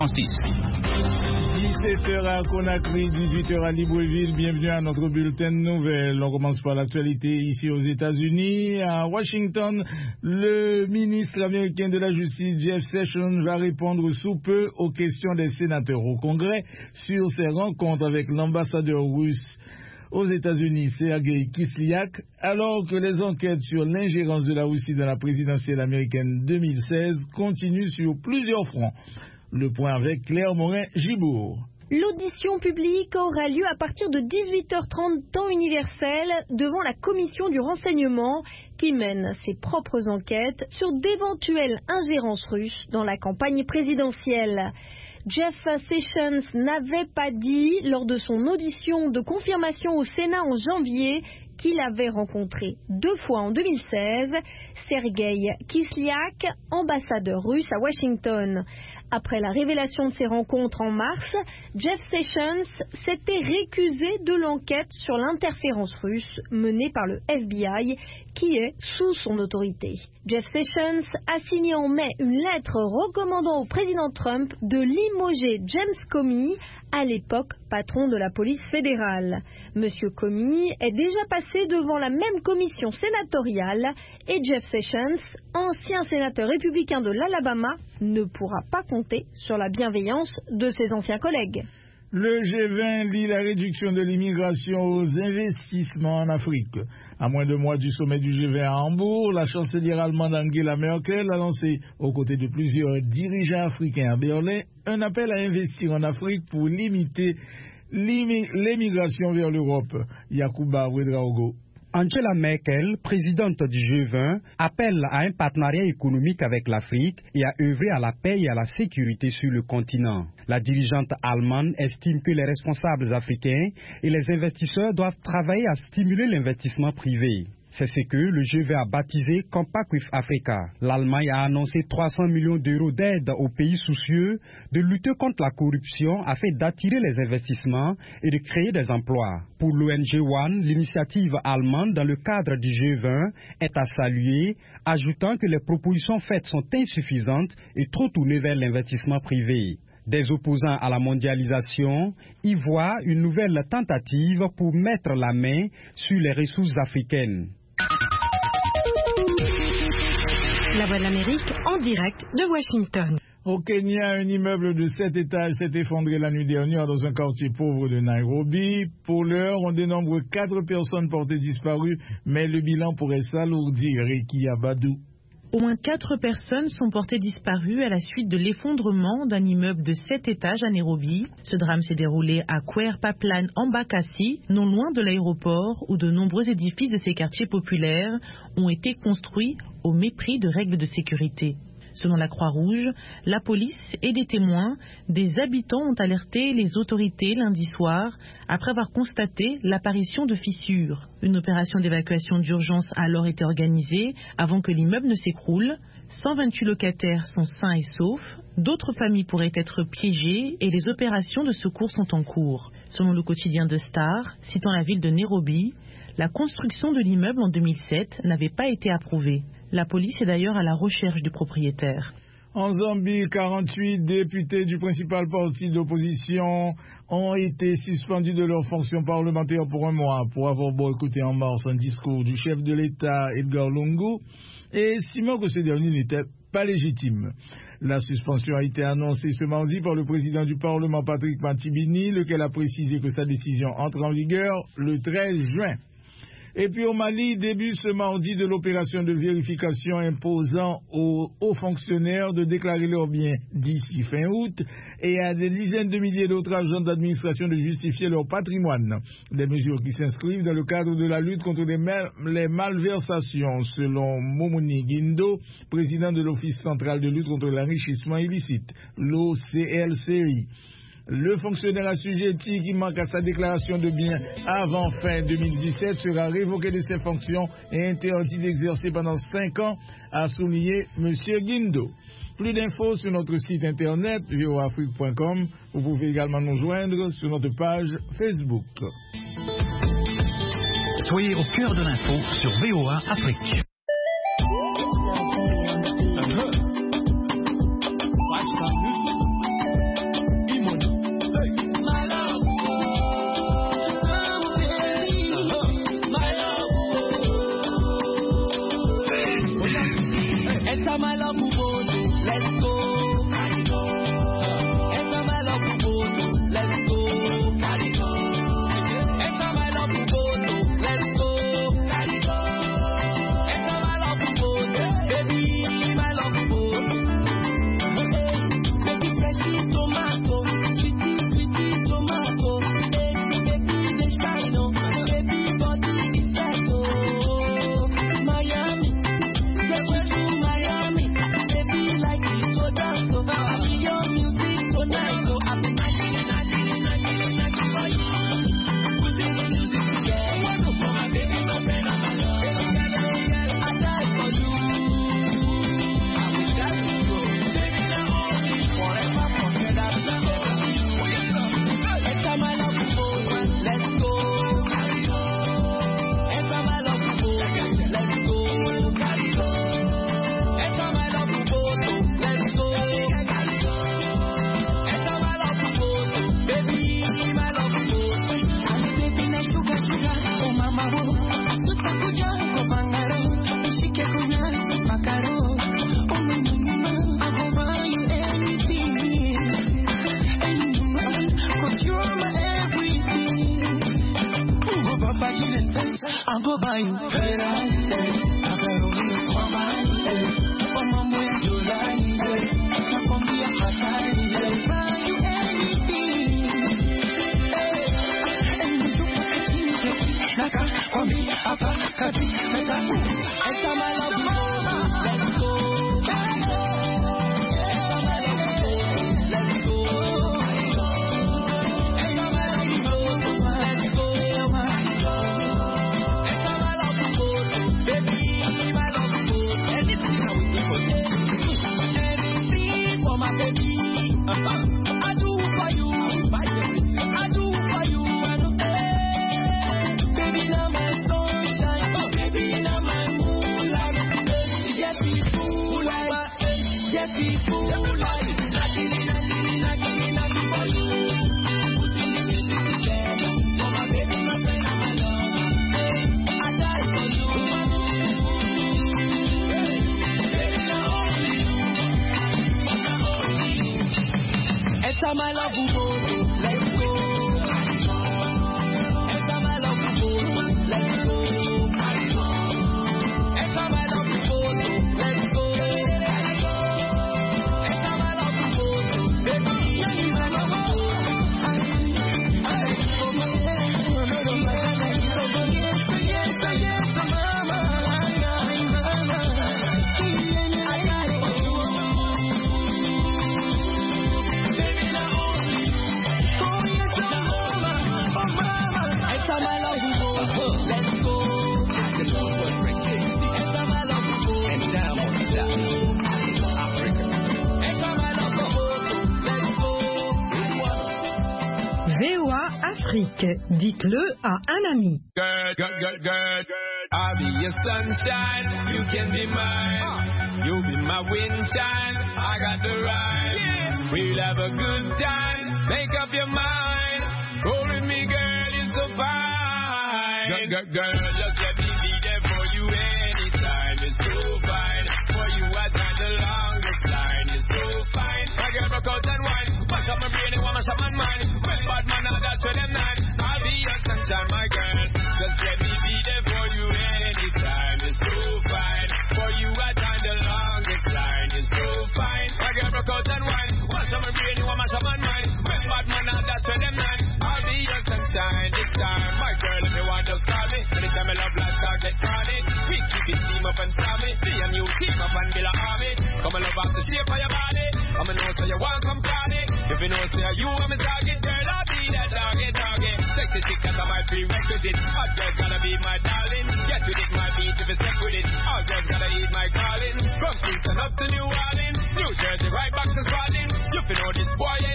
17h à Conakry, 18h à Libreville. Bienvenue à notre bulletin de nouvelles. On commence par l'actualité ici aux États-Unis. À Washington, le ministre américain de la Justice, Jeff Sessions, va répondre sous peu aux questions des sénateurs au Congrès sur ses rencontres avec l'ambassadeur russe aux États-Unis, Sergei Kislyak, alors que les enquêtes sur l'ingérence de la Russie dans la présidentielle américaine 2016 continuent sur plusieurs fronts. Le point avec Claire Morin-Gibourg. L'audition publique aura lieu à partir de 18h30 temps universel devant la commission du renseignement qui mène ses propres enquêtes sur d'éventuelles ingérences russes dans la campagne présidentielle. Jeff Sessions n'avait pas dit lors de son audition de confirmation au Sénat en janvier qu'il avait rencontré 2 fois en 2016 Sergei Kislyak, ambassadeur russe à Washington. Après la révélation de ces rencontres en mars, Jeff Sessions s'était récusé de l'enquête sur l'interférence russe menée par le FBI, qui est sous son autorité. Jeff Sessions a signé en mai une lettre recommandant au président Trump de limoger James Comey, à l'époque patron de la police fédérale. Monsieur Comey est déjà passé devant la même commission sénatoriale et Jeff Sessions, ancien sénateur républicain de l'Alabama, ne pourra pas compter sur la bienveillance de ses anciens collègues. Le G20 lie la réduction de l'immigration aux investissements en Afrique. À moins de mois du sommet du G20 à Hambourg, la chancelière allemande Angela Merkel a lancé, aux côtés de plusieurs dirigeants africains à Berlin, un appel à investir en Afrique pour limiter l'émigration vers l'Europe. Yacouba Ouedraogo. Angela Merkel, présidente du G20, appelle à un partenariat économique avec l'Afrique et à œuvrer à la paix et à la sécurité sur le continent. La dirigeante allemande estime que les responsables africains et les investisseurs doivent travailler à stimuler l'investissement privé. C'est ce que le G20 a baptisé Compact with Africa. L'Allemagne a annoncé 300 millions d'euros d'aide aux pays soucieux de lutter contre la corruption afin d'attirer les investissements et de créer des emplois. Pour l'ONG One, l'initiative allemande dans le cadre du G20 est à saluer, ajoutant que les propositions faites sont insuffisantes et trop tournées vers l'investissement privé. Des opposants à la mondialisation y voient une nouvelle tentative pour mettre la main sur les ressources africaines. La Voix de l'Amérique en direct de Washington. Au Kenya, un immeuble de 7 étages s'est effondré la nuit dernière dans un quartier pauvre de Nairobi. Pour l'heure, on dénombre 4 personnes portées disparues, mais le bilan pourrait s'alourdir. Reki Abadou. Au moins 4 personnes sont portées disparues à la suite de l'effondrement d'un immeuble de 7 étages à Nairobi. Ce drame s'est déroulé à Kwer-Paplan, Embakasi, non loin de l'aéroport, où de nombreux édifices de ces quartiers populaires ont été construits au mépris de règles de sécurité. Selon la Croix-Rouge, la police et des témoins, des habitants ont alerté les autorités lundi soir après avoir constaté l'apparition de fissures. Une opération d'évacuation d'urgence a alors été organisée avant que l'immeuble ne s'écroule. 128 locataires sont sains et saufs. D'autres familles pourraient être piégées et les opérations de secours sont en cours. Selon le quotidien de Star, citant la ville de Nairobi, la construction de l'immeuble en 2007 n'avait pas été approuvée. La police est d'ailleurs à la recherche du propriétaire. En Zambie, 48 députés du principal parti d'opposition ont été suspendus de leurs fonctions parlementaires pour 1 mois pour avoir boycotté en mars un discours du chef de l'État Edgar Lungu et estimant que ce dernier n'était pas légitime. La suspension a été annoncée ce mardi par le président du Parlement Patrick Matibini, lequel a précisé que sa décision entre en vigueur le 13 juin. Et puis au Mali, début ce mardi de l'opération de vérification imposant aux hauts fonctionnaires de déclarer leurs biens d'ici fin août et à des dizaines de milliers d'autres agents d'administration de justifier leur patrimoine. Des mesures qui s'inscrivent dans le cadre de la lutte contre les malversations, selon Momoni Guindo, président de l'Office central de lutte contre l'enrichissement illicite, l'OCLCI. Le fonctionnaire assujetti qui manque à sa déclaration de biens avant fin 2017 sera révoqué de ses fonctions et interdit d'exercer pendant 5 ans, a souligné M. Guindo. Plus d'infos sur notre site internet voafrique.com. Vous pouvez également nous joindre sur notre page Facebook. Soyez au cœur de l'info sur VOA Afrique. wine. My love will go, let's go. Esta my love will go, let's go. Esta my love will go, let's go. Esta my love will go, baby, my love will go. Afrique, dites-le à un ami. Girl, I'll be your sunshine, you can be mine. You'll be my windshine, I got the ride. Yeah. We'll have a good time, make up your mind. Roll with me, girl, it's so fine. Girl, just let me be there for you anytime. It's so fine. For you, I time the longest line. It's so fine. My girl, broke out and wine. Mash up my brain and mash up my mind. Well, bad man, that's where them nine. I'll be your sunshine, my girl. Just let me be there for you anytime. It's so fine. For you, I time the longest line. It's so fine. My girl, broke out and wine. Mash up my brain and mash up my mind. Well, bad man, that's where them nine. I'll be your sunshine this time. My girl, if you want to call me. Anytime I love like dog, get cranny. We keep it team up and stormy. Me and you team up and build a army. Come and love off the shape of your body. I'm a know so you want come party. If you know say you I'm a target, girl, I'll be that doggy. Sexy chick that I might prerequisite. Hot girl gotta be my darling. Get with it, my beat if it's step with it. All girls gotta eat my calling. From Kingston up to New Orleans. New Jersey right back to Scotland. You feel know this boy